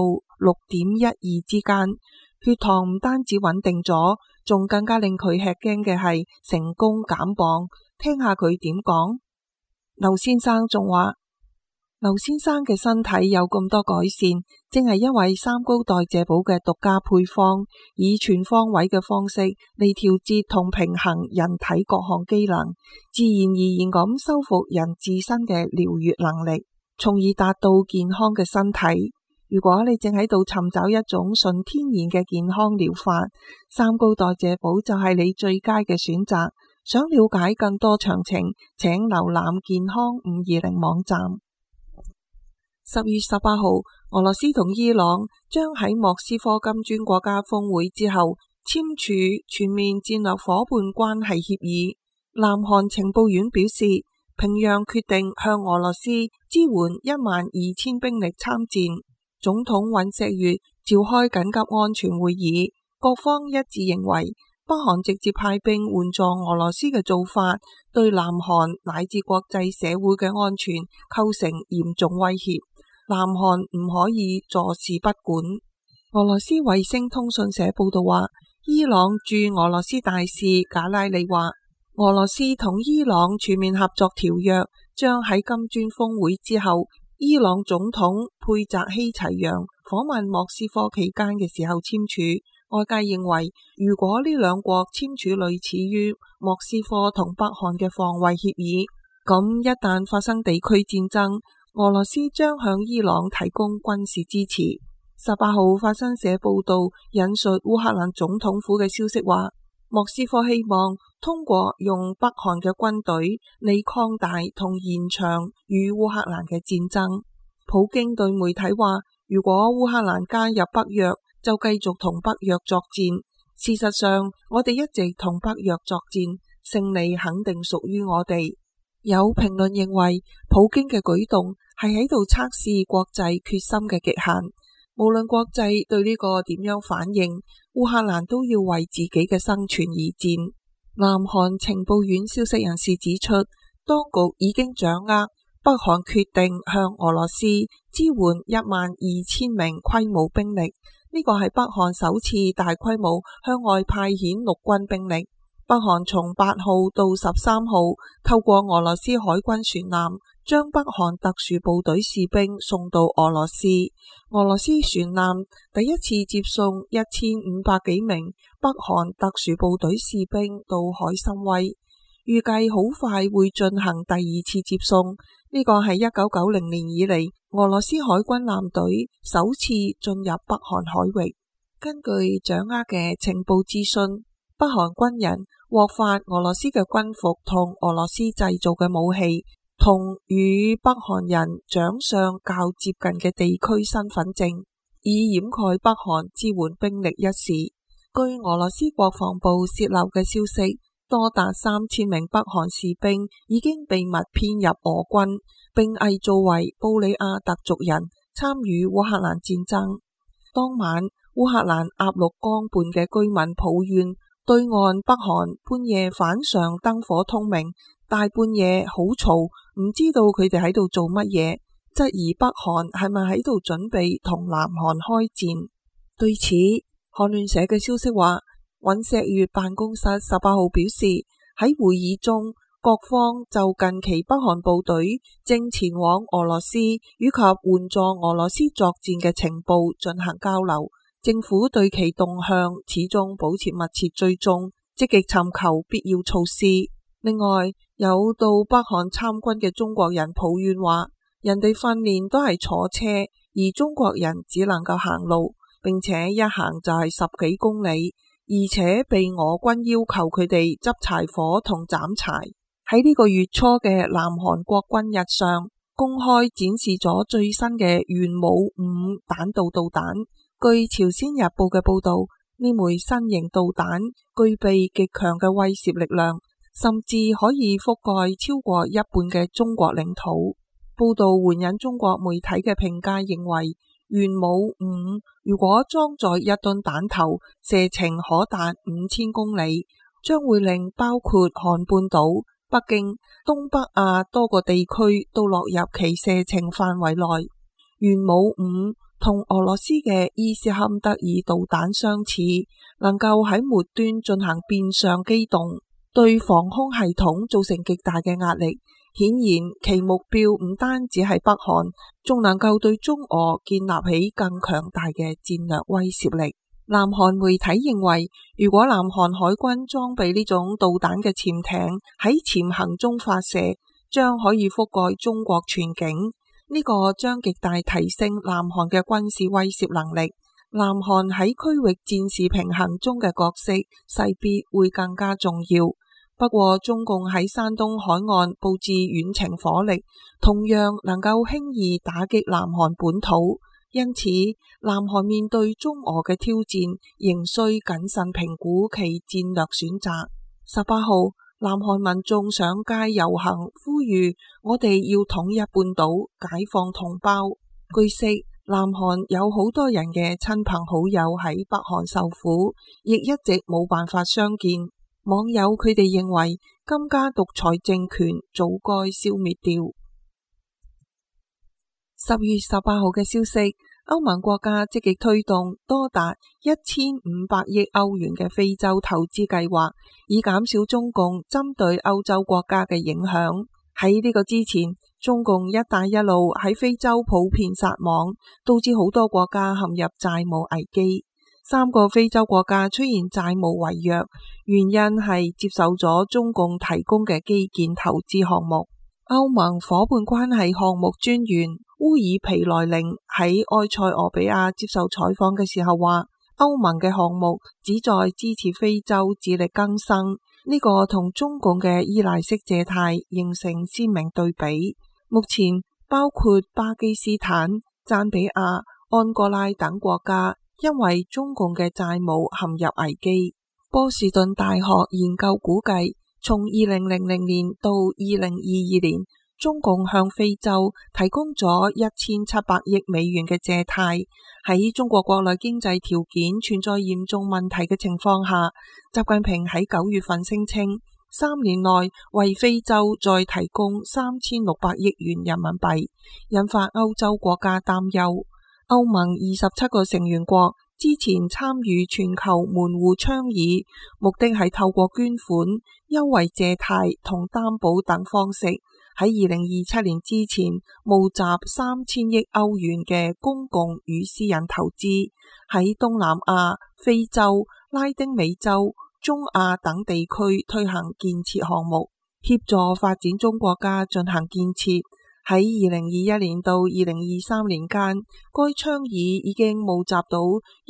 S6: 6.12之間。血糖唔單止穩定咗，仲更加令佢吃驚嘅係成功減磅。聽下佢點講。劉先生仲話，劉先生嘅身體有咁多改善，正係因為三高代謝寶嘅獨家配方，以全方位嘅方式嚟調節同平衡人體各項機能，自然而然咁修復人自身嘅療癒能力，從而達到健康嘅身體。如果你正喺度尋找一種純天然嘅健康療法，三高代謝寶就係你最佳嘅選擇。想了解更多詳情，請瀏覽健康520網站。10月18號，俄羅斯同伊朗將喺莫斯科金磚國家峰會之後簽署全面戰略夥伴關係協議。南韓情報院表示，平壤決定向俄羅斯支援12000兵力參戰。總統尹錫悅召開緊急安全會議，各方一致認為北韓直接派兵援助俄羅斯嘅做法，對南韓乃至國際社會嘅安全構成嚴重威脅。南韓唔可以坐視不管。俄羅斯衛星通訊社報道話，伊朗駐俄羅斯大使賈拉利話，俄羅斯同伊朗全面合作條約將喺金磚峰會之後，伊朗總統佩澤希齊揚訪問莫斯科期間嘅時候簽署。外界認為，如果呢兩國簽署類似於莫斯科同北韓嘅防衛協議，咁一旦發生地區戰爭，俄羅斯將向伊朗提供軍事支持。18號法新社報道引述烏克蘭總統府嘅消息話，莫斯科希望通過用北韓嘅軍隊嚟擴大同延長與烏克蘭嘅戰爭。普京對媒體話，如果烏克蘭加入北約，就繼續同北約作戰。 事實上，我哋一直同北約作戰，勝利肯定屬於我哋。有評論認為，普京嘅舉動係喺度測試國際決心嘅極限。無論國際對呢個點樣反應，烏克蘭都要為自己嘅生存而戰。南韓情報院消息人士指出，當局已經掌握北韓決定向俄羅斯支援12000名規模兵力，呢個係北韓首次大規模向外派遣陸軍兵力。北韓從8號到13號透過俄羅斯海軍船艦將北韓特殊部隊士兵送到俄羅斯。俄羅斯船艦第一次接送1500幾名北韓特殊部隊士兵到海參崴，預計好快會進行第二次接送。呢個係1990年以嚟俄羅斯海軍艦隊首次進入北韓海域。根據掌握嘅情報資訊，北韓軍人獲發俄羅斯嘅軍服同俄羅斯製造嘅武器，同與北韓人長相較接近嘅地區身份證，以掩蓋北韓支援兵力一事。據俄羅斯國防部洩漏嘅消息，多達3000名北韓士兵已經秘密編入俄軍，並偽造為布里亞特族人參與烏克蘭戰爭。當晚，烏克蘭鴨綠江畔嘅居民抱怨，對岸北韓半夜反常燈火通明，大半夜好嘈，唔知道佢哋喺度做乜嘢，質疑北韓係咪喺度準備同南韓開戰。對此，韓聯社嘅消息話，尹錫悅辦公室18號表示，喺會議中，各方就近期北韓部隊正前往俄羅斯以及援助俄羅斯作戰嘅情報進行交流。政府對其動向始終保持密切追蹤，積極尋求必要措施。另外，有到北韓參軍嘅中國人抱怨話，人哋訓練都係坐車，而中國人只能夠行路，並且一行就係10幾公里，而且被俄軍要求佢哋執柴火同斬柴。喺呢個月初嘅南韓國軍日上，公開展示咗最新嘅元武5彈道導彈。據朝鮮日報嘅報道，呢枚新型導彈具備極強嘅威懾力量，甚至可以覆蓋超過一半嘅中國領土。報道援引中國媒體嘅評價認為，元武5如果裝載1噸彈頭，射程可達5000公里，將會令包括韓半島、北京、東北亞多個地區都落入其射程範圍內。元武5同俄羅斯嘅伊斯坎德爾導彈相似，能夠喺末端進行變相機動，對防空系統造成極大嘅壓力。顯然，其目標唔單止係北韓，仲能夠對中俄建立起更強大嘅戰略威懾力。南韓媒體認為，如果南韓海軍裝備呢種導彈嘅潛艇喺潛行中發射，將可以覆蓋中國全境。呢個將極大提升南韓嘅軍事威懾能力。南韓喺區域戰事平衡中嘅角色勢必會更加重要。不過，中共喺山東海岸佈置遠程火力，同樣能夠輕易打擊南韓本土。因此，南韓面對中俄嘅挑戰，仍需謹慎評估其戰略選擇。18號，南韓民眾上街遊行，呼籲我哋要統一半島，解放同胞。據悉，南韓有好多人嘅親朋好友喺北韓受苦，亦一直冇辦法相見。網友佢哋認為，金家獨裁政權早該消滅掉。10月18號嘅消息，歐盟國家積極推動多達1500億歐元嘅非洲投資計劃，以減少中共針對歐洲國家嘅影響。喺呢個之前，中共一帶一路喺非洲普遍撒網，導致好多國家陷入債務危機。3個非洲國家出現債務違約，原因係接受咗中共提供嘅基建投資項目。歐盟夥伴關係項目專員烏爾皮萊寧喺埃塞俄比亞接受採訪嘅時候話，歐盟嘅項目旨在支持非洲自力更生，呢個同中共嘅依賴式借貸形成鮮明對比。目前包括巴基斯坦、贊比亞、安哥拉等國家因為中共嘅債務陷入危機。波士頓大學研究估計，從2000年到2022年，中共向非洲提供咗1700億美元嘅借貸。喺中國國內經濟條件存在嚴重問題嘅情況下，習近平喺9月份聲稱，3年內為非洲再提供3600億元人民幣，引發歐洲國家擔憂。歐盟27個成員國之前參與全球門戶倡議，目的係透過捐款、優惠借貸同擔保等方式，喺2027年之前募集3000億歐元嘅公共與私人投資，喺東南亞、非洲、拉丁美洲、中亞等地區推行建設項目，協助發展中國家進行建設。喺2021年到2023年間，該倡議已經募集到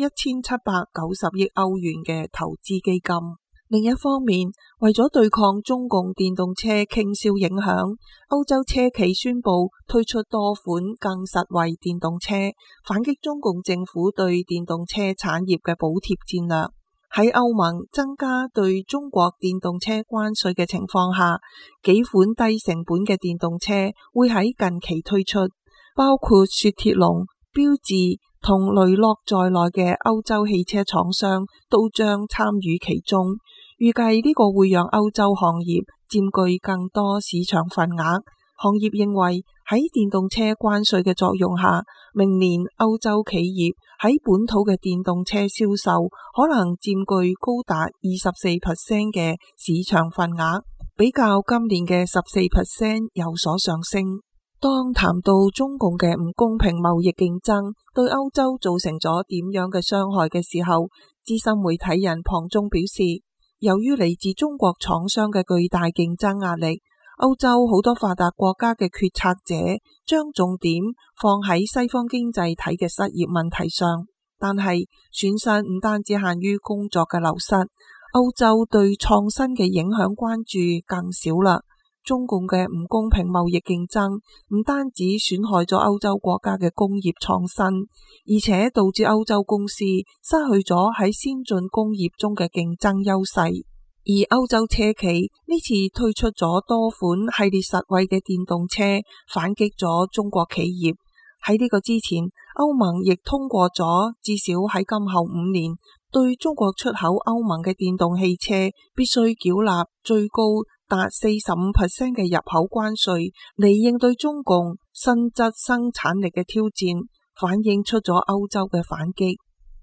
S6: 1790億歐元嘅投資基金。另一方面，為咗對抗中共電動車傾銷影響，歐洲車企宣布推出多款更實惠電動車，反擊中共政府對電動車產業嘅補貼戰略。喺歐盟增加對中國電動車關稅嘅情況下，幾款低成本嘅電動車會喺近期推出，包括雪鐵龍、標致同雷諾在內嘅歐洲汽車廠商都將參與其中。預計呢個會讓歐洲行業佔據更多市場份額。行業認為喺電動車關稅嘅作用下，明年歐洲企業喺本土嘅電動車銷售可能佔據高達24% 嘅市場份額，比較今年嘅14% 有所上升。當談到中共嘅唔公平貿易競爭對歐洲造成咗點樣嘅傷害嘅時候，資深媒體人龐中表示，由於嚟自中國廠商嘅巨大競爭壓力，歐洲好多發達國家嘅決策者將重點放喺西方經濟體嘅失業問題上，但係損失唔單止限於工作嘅流失，歐洲對創新嘅影響關注更少啦。中共嘅唔公平貿易競爭唔單止損害咗歐洲國家嘅工業創新，而且導致歐洲公司失去咗喺先進工業中嘅競爭優勢。而歐洲車企呢次推出咗多款系列實惠嘅電動車，反擊咗中國企業。喺呢個之前，歐盟亦通過咗至少喺今後5年對中國出口歐盟嘅電動汽車必須繳納最高達 45% 嘅入口關稅，嚟應對中共新質生產力嘅挑戰，反映出咗歐洲嘅反擊。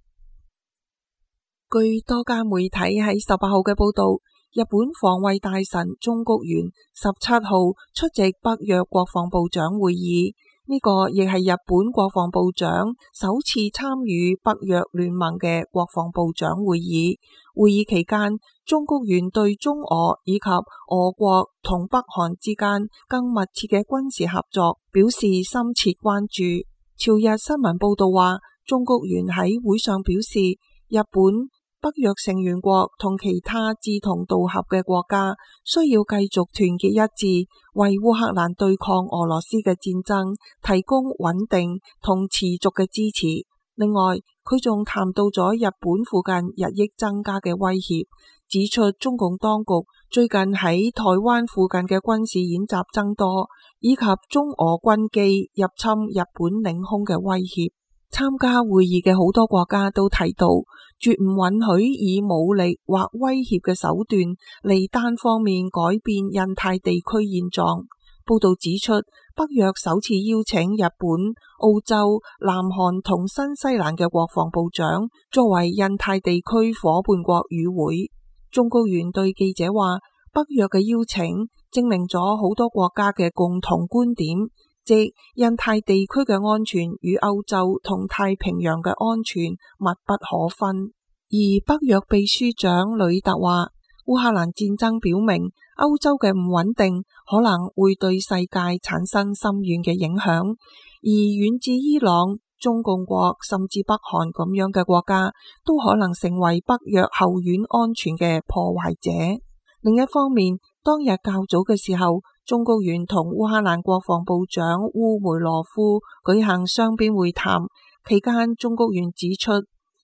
S6: 據多家媒體喺18號嘅報道，日本防衛大臣中谷元17號出席北約國防部長會議，呢個亦係日本國防部長首次參與北約聯盟嘅國防部長會議。會議期間，中谷元對中俄以及俄國同北韓之間更密切嘅軍事合作表示深切關注。朝日新聞報道話，中谷元喺會上表示，日本、北約成員國同其他志同道合嘅國家需要繼續團結一致，為烏克蘭對抗俄羅斯嘅戰爭提供穩定同持續嘅支持。另外，佢仲談到咗日本附近日益增加嘅威脅，指出中共當局最近喺台灣附近嘅軍事演習增多，以及中俄軍機入侵日本領空嘅威脅。參加會議嘅好多國家都提到，絕唔允許以武力或威脅嘅手段嚟單方面改變印太地區現狀。報道指出，北約首次邀請日本、澳洲、南韓同新西蘭嘅國防部長作為印太地區夥伴國與會。中谷元對記者話，北約嘅邀請證明咗好多國家嘅共同觀點，即印太地區嘅安全與歐洲同太平洋嘅安全密不可分。而北約秘書長呂特話，烏克蘭戰爭表明歐洲嘅唔穩定可能會對世界產生深遠嘅影響，而遠至伊朗、中共國甚至北韓咁樣嘅國家都可能成為北約後院安全嘅破壞者。另一方面，當日較早嘅時候，中谷元同烏克蘭國防部長烏梅羅夫舉行雙邊會談，期間中谷元指出，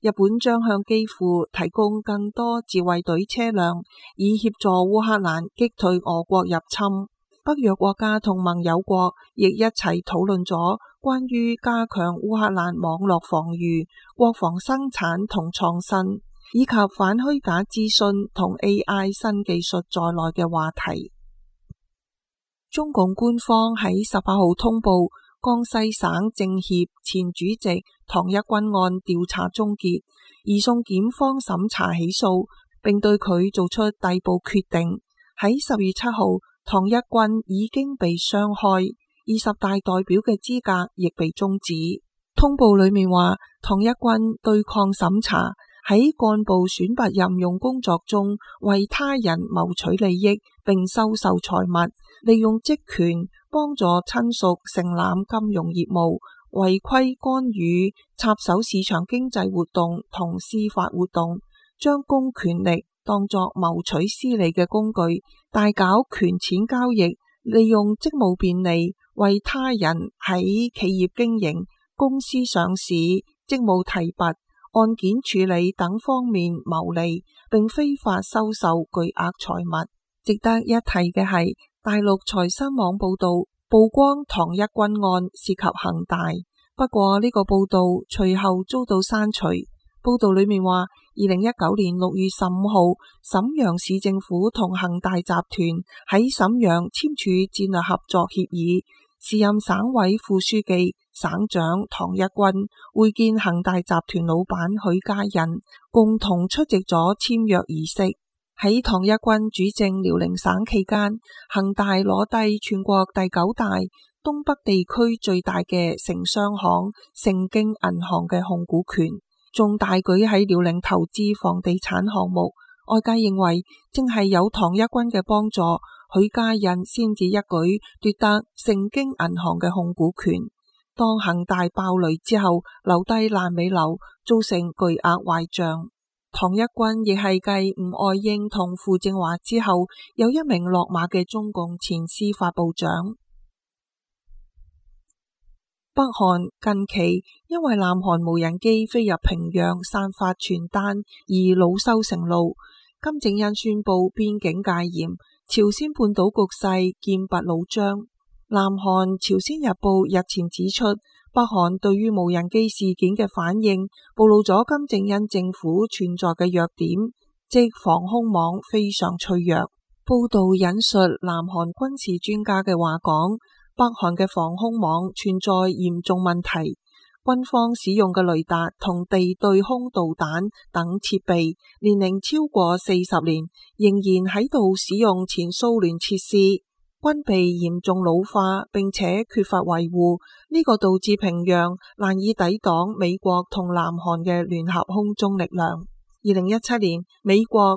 S6: 日本將向基輔提供更多自衛隊車輛，以協助烏克蘭擊退俄國入侵。北約國家同盟友國亦一齊討論咗關於加強烏克蘭網絡防禦、國防生產同創新，以及反虛假資訊同 AI 新技術在內嘅話題。中共官方喺18號通報江西省政協前主席唐一軍案調查終結，移送檢方審查起訴，並對佢做出逮捕決定。喺10月7號，唐一軍已經被雙開，20大代表嘅資格亦被終止。通報裏面話，唐一軍對抗審查，喺幹部選拔任用工作中為他人謀取利益並收受財物，利用職權幫助親屬承攬金融業務，違規干預插手市場經濟活動同司法活動，將公權力當作謀取私利嘅工具，大搞權錢交易，利用職務便利為他人喺企業經營、公司上市、職務提拔、案件處理等方面牟利，並非法收受巨額財物。值得一提嘅係，大陸財新網報道曝光唐一軍案涉及恒大，不過呢個報道隨後遭到刪除。報道裏面話，2019年6月15號，瀋陽市政府同恒大集團喺瀋陽簽署戰略合作協議，時任省委副書記、省長唐一軍會見恒大集團老闆許家印，共同出席咗簽約儀式。喺唐一軍主政遼寧省期間，恒大攞低全國第9大、東北地區最大嘅城商行盛京銀行嘅控股權，仲大舉喺遼寧投資房地產項目。外界認為，正係有唐一軍嘅幫助，許家印先至一舉奪得盛京銀行嘅控股權。當恒大爆雷之後，留低爛尾樓，造成巨額壞賬。唐一軍亦係繼吳愛英同傅政華之後，有一名落馬嘅中共前司法部長。北韓近期因為南韓無人機飛入平壤散發傳單而惱羞成怒，金正恩宣布邊境戒嚴，朝鮮半島局勢劍拔弩張。南韓朝鮮日報日前指出，北韓對於無人機事件嘅反應暴露咗金正恩政府存在嘅弱點，即防空網非常脆弱。報道引述南韓軍事專家嘅話講，北韓嘅防空網存在嚴重問題，軍方使用嘅雷達同地對空導彈等設備年齡超過40年，仍然喺度使用前蘇聯設施，軍備嚴重老化並且缺乏維護，呢個導致平壤難以抵擋美國同南韓嘅聯合空中力量。2017年，美國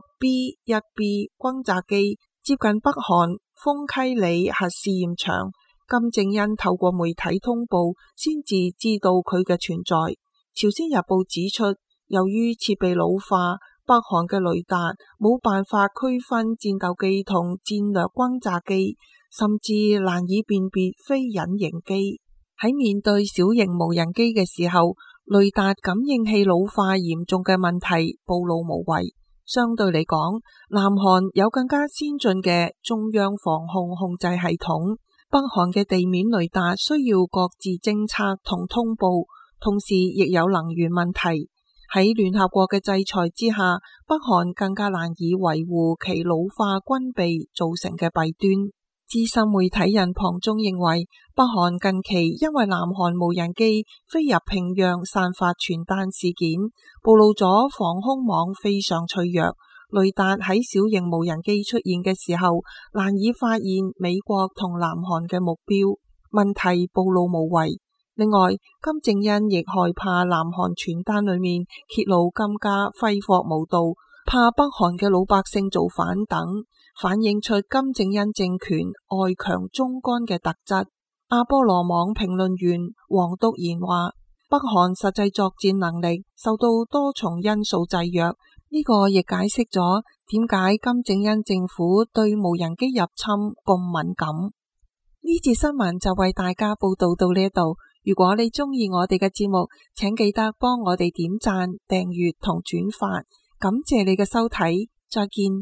S6: B-1B 轟炸機接近北韓豐溪里核試驗場，金正恩透過媒體通報先至知道佢嘅存在。朝鮮日報指出，由於設備老化，北韓嘅雷達冇辦法區分戰鬥機同戰略轟炸機，甚至難以辨別非隱形機。喺面對小型無人機嘅時候，雷達感應器老化嚴重嘅問題暴露無遺。相對嚟講，南韓有更加先進嘅中央防空控制系統，北韓嘅地面雷達需要各自偵測同通報，同時亦有能源問題。喺聯合國嘅制裁之下，北韓更加難以維護其老化軍備造成嘅弊端。資深媒體人龐中認為，北韓近期因為南韓無人機飛入平壤散發傳單事件，暴露咗防空網非常脆弱，雷達喺小型無人機出現嘅時候難以發現美國同南韓嘅目標，問題暴露無遺。另外，金正恩亦害怕南韓傳單裏面揭露金家揮霍無度，怕北韓嘅老百姓造反等，反映出金正恩政權外強中乾嘅特質。阿波羅網評論員黃篤賢話，北韓實際作戰能力受到多重因素制約，呢個亦解釋咗點解金正恩政府對無人機入侵咁敏感。呢節新聞就為大家報道到呢度。 如果你鍾意我哋嘅節目，請記得幫我哋點讚、訂閱同轉發。感謝你嘅收睇，再見。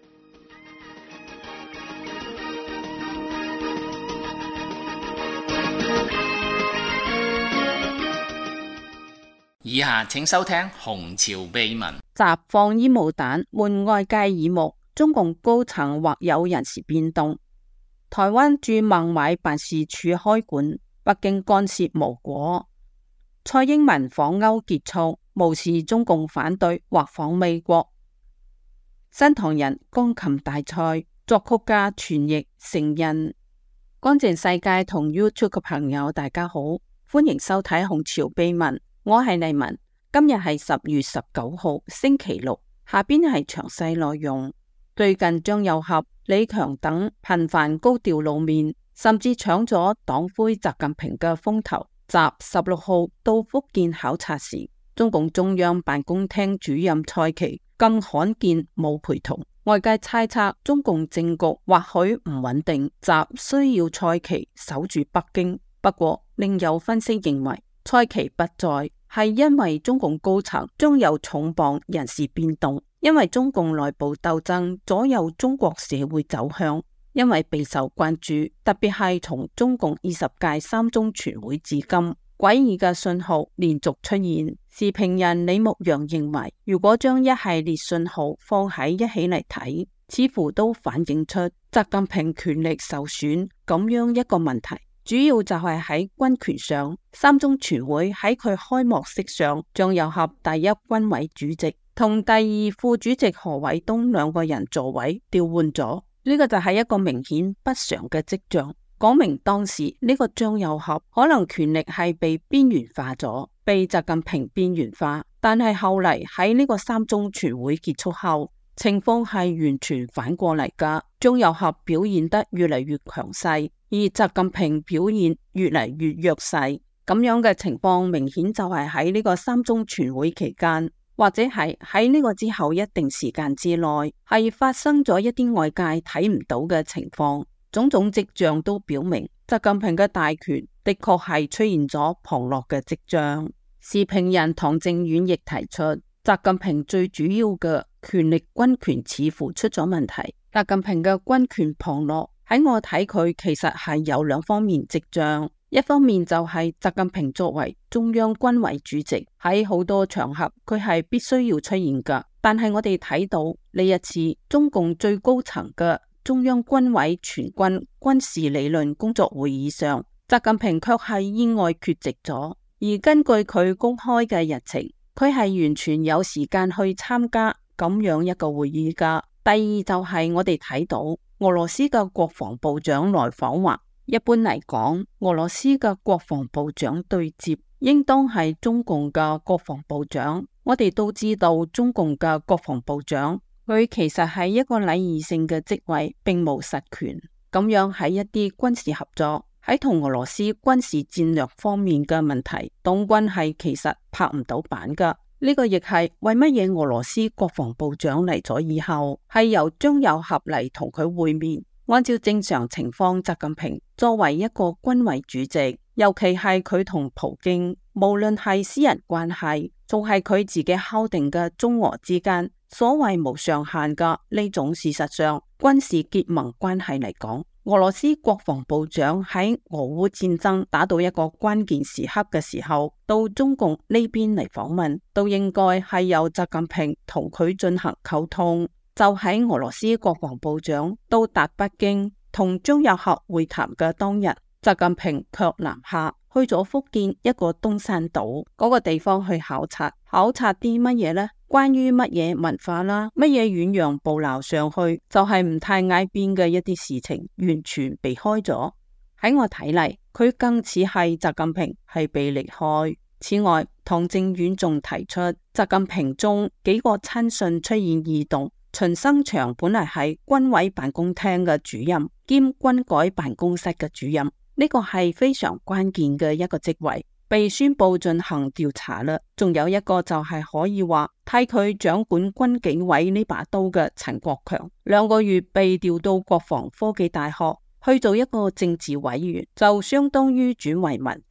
S2: 以下請收聽《紅潮秘聞》。
S7: 習放煙霧彈，換外界耳目，中共高層或有人事變動。台灣駐孟買辦事處開館，北京干涉無果。蔡英文訪歐結束，無視中共反對或訪美國。新唐人鋼琴大賽作曲家傳譯成人。乾淨世界同 YouTube 嘅朋友大家好，歡迎收睇紅潮秘聞，我係麗文。今日係10月19號星期六，下邊係詳細內容。最近張又俠、李強等頻繁高調露面，甚至搶咗黨魁習近平嘅風頭。習16號到福建考察時，中共中央辦公廳主任蔡奇更罕見冇陪同。外界猜測中共政局或許唔穩定，習需要蔡奇守住北京。不過另有分析認為，蔡奇不在係因為中共高層將有重磅人事變動，因為中共內部鬥爭左右中國社會走向，因為備受關注，特別係從中共20屆三中全會至今，詭異嘅信號連續出現。時評人李牧陽認為，如果將一系列信號放喺一起嚟睇，似乎都反映出習近平權力受損咁樣一個問題。主要就係喺軍權上，三中全會喺佢開幕式上，張又俠第一軍委主席同第二副主席何偉東兩個人座位調換咗，呢個就係一個明顯不常嘅跡象，講明當時呢個張又俠可能權力係被邊緣化咗，被習近平邊緣化。但係後嚟喺呢個三中全會結束後，情況係完全反過嚟噶，張又俠表現得越嚟越強勢，而習近平表現越嚟越弱勢。咁樣嘅情況明顯就係喺呢個三中全會期間，或者係喺呢個之後一定時間之內，係發生咗一啲外界睇唔到嘅情況。種種跡象都表明，習近平嘅大權的確係出現咗旁落嘅跡象。時評人唐正遠亦提出，習近平最主要嘅權力軍權似乎出咗問題。習近平嘅軍權旁落，喺我睇佢其實係有兩方面跡象。一方面就係習近平作為中央軍委主席，喺好多場合佢係必須要出現噶。但係我哋睇到呢一次中共最高層嘅中央軍委全軍軍事理論工作會議上，習近平卻係意外缺席咗。而根據佢公開嘅日程，佢係完全有時間去參加咁樣一個會議噶。第二就係我哋睇到俄羅斯嘅國防部長來訪華。一般嚟講，俄羅斯嘅國防部長對接應當係中共嘅國防部長。我哋都知道中共嘅國防部長佢其實係一個禮儀性嘅職位，並無實權。咁樣喺一啲軍事合作，喺同俄羅斯軍事戰略方面嘅問題，黨軍係其實拍唔到板噶。呢個亦係為乜嘢俄羅斯國防部長嚟咗以後，係由張又俠嚟同佢會面。按照正常情況，習近平作為一個軍委主席，尤其係佢同普京，無論係私人關係，仲係佢自己敲定嘅中俄之間所謂無上限嘅呢種事實上軍事結盟關係嚟講，俄羅斯國防部長喺俄烏戰爭打到一個關鍵時刻嘅時候，到中共呢邊嚟訪問，都應該係由習近平同佢進行溝通。就喺俄羅斯國防部長到達北京同張又俠會談嘅當日，習近平卻南下去咗福建一個東山島嗰個地方去考察啲乜嘢呢？關於乜嘢文化啦，乜嘢遠洋捕撈上去，就係唔太挨邊嘅一啲事情，完全避開咗。喺我睇嚟，佢更似係習近平係被離開。此外，唐正遠仲提出，習近平中幾個親信出現異動。秦生祥本嚟係軍委辦公廳嘅主任兼軍改辦公室嘅主任，呢個係非常關鍵嘅一個職位，被宣布進行調查啦。仲有一個就係可以話替佢掌管軍警委呢把刀嘅陳國強，2個月被調到國防科技大學去做一個政治委員，就相當於轉為文職。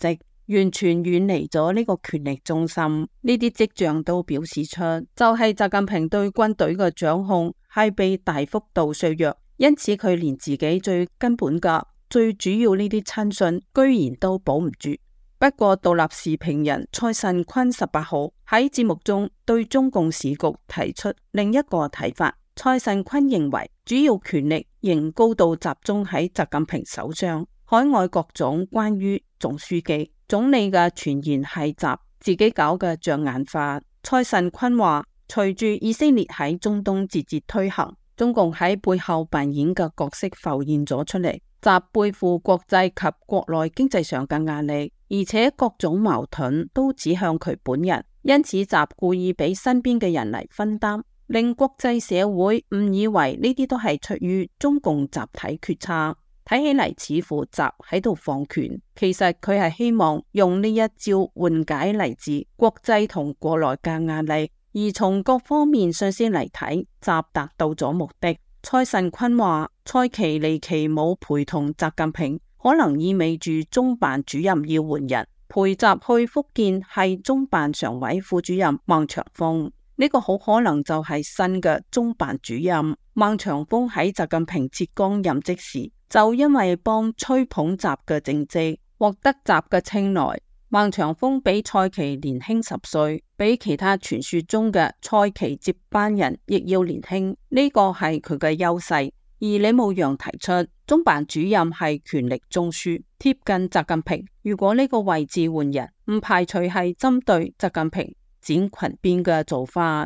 S7: 完全遠離咗呢個權力中心。呢啲跡象都表示出，就係習近平對軍隊嘅掌控係被大幅度削弱，因此佢連自己最根本嘅、最主要呢啲親信居然都保唔住。不過，獨立時評人蔡慎坤18號喺節目中對中共時局提出另一個睇法。蔡慎坤認為，主要權力仍高度集中喺習近平手上，海外各種關於總書記、總理嘅傳言係習自己搞嘅障眼法。蔡慎坤話，隨住以色列喺中東節節推行，中共喺背後扮演嘅角色浮現咗出嚟。習背負國際及國內經濟上嘅壓力，而且各種矛盾都指向佢本人，因此習故意俾身邊嘅人嚟分擔，令國際社會誤以為呢啲都係出於中共集體決策。睇起嚟似乎習喺度放權，其實佢係希望用呢一招緩解嚟自國際同國內嘅壓力，而從各方面上先嚟睇，習達到咗目的。蔡慎坤話，蔡奇尼奇冇陪同習近平，可能意味住中辦主任要換人。陪習去福建係中辦常委副主任孟長峰，呢個好可能就係新嘅中辦主任。孟長峰喺習近平浙江任職時，就因為幫吹捧習嘅政績，獲得習嘅青睞。孟長峰比蔡奇年輕10歲，比其他傳說中嘅蔡奇接班人亦要年輕，呢個係佢嘅優勢。而李慕陽提出，中辦主任係權力中樞，貼近習近平。如果呢個位置換人，唔排除係針對習近平剪裙邊嘅做法。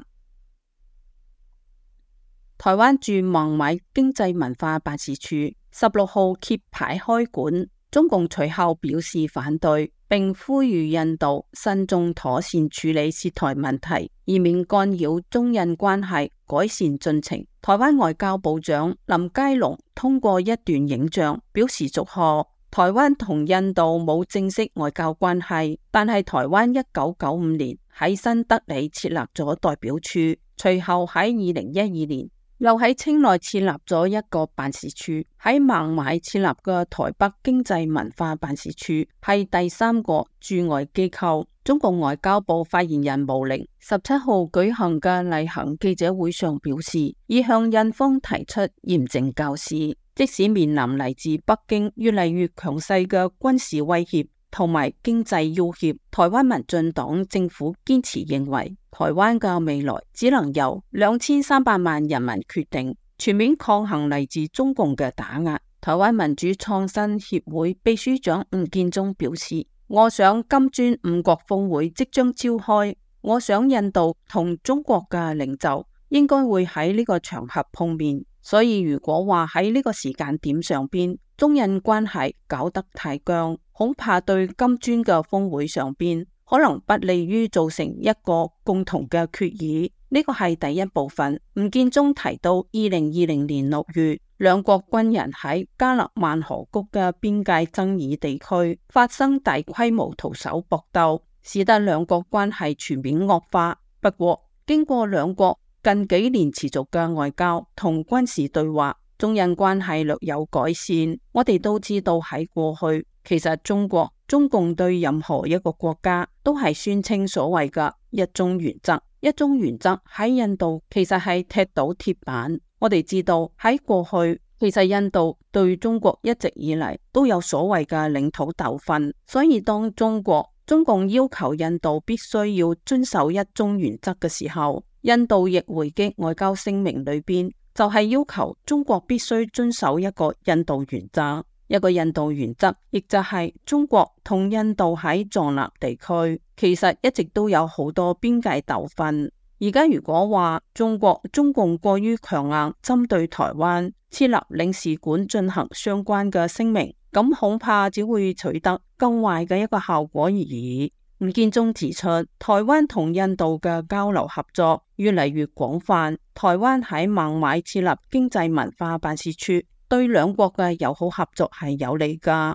S7: 台灣駐孟買經濟文化辦事處16號揭牌開館，中共隨後表示反對，並呼籲印度慎重妥善處理涉台問題，以免干擾中印關係改善進程。台灣外交部長林佳龍通過一段影像表示祝賀。台灣同印度冇正式外交關係，但係台灣1995年喺新德里設立咗代表處，隨後喺2012年又喺清內設立咗一個辦事處，喺孟買設立嘅台北經濟文化辦事處係第3個駐外機構。中共外交部發言人毛寧17號舉行嘅例行記者會上表示，已向印方提出嚴正交涉，即使面臨嚟自北京越嚟越強勢嘅軍事威脅同埋經濟要挾，台灣民進黨政府堅持認為，台灣嘅未來只能由2300萬人民決定，全面抗衡嚟自中共嘅打壓。台灣民主創新協會秘書長吳建中表示，我想金磚5國峰會即將召開，我想印度同中國嘅領袖應該會喺呢個場合碰面，所以如果話喺呢個時間點上邊，中印關係搞得太僵，恐怕對金磚嘅峰會上邊可能不利於造成一個共同嘅決議。呢個係第一部分。吳建中提到2020年6月，兩國軍人喺加勒萬河谷嘅邊界爭議地區發生大規模徒手搏鬥，使得兩國關係全面惡化。不過，經過兩國近幾年持續嘅外交同軍事對話，中印關係略有改善。我哋都知道喺過去，其實中共對任何一個國家都係宣稱所謂嘅一中原則。一中原則喺印度其實係踢到鐵板。我哋知道喺過去，其實印度對中國一直以嚟都有所謂嘅領土糾紛，所以當中共要求印度必須要遵守一中原則嘅時候，印度亦回擊外交聲明裏邊就係要求中國必須遵守一個印度原則。一個印度原則，亦就係中國同印度喺藏南地區其實一直都有好多邊界糾紛。而家如果話中共過於強硬針對台灣設立領事館進行相關嘅聲明，咁恐怕只會取得更壞嘅一個效果而已。吳建中指出，台灣同印度嘅交流合作越嚟越廣泛，台灣喺孟買設立經濟文化辦事處，對兩國嘅友好合作係有利㗎。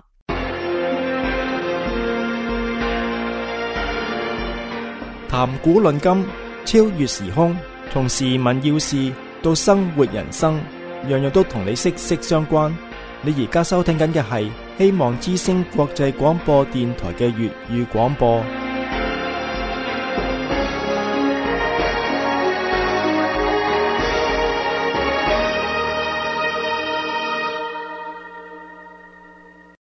S1: 談古論今，超越時空，從時聞要事到生活人生，樣樣都同你息息相關。你而家收聽緊嘅係希望之聲國際廣播電台嘅粵語廣播。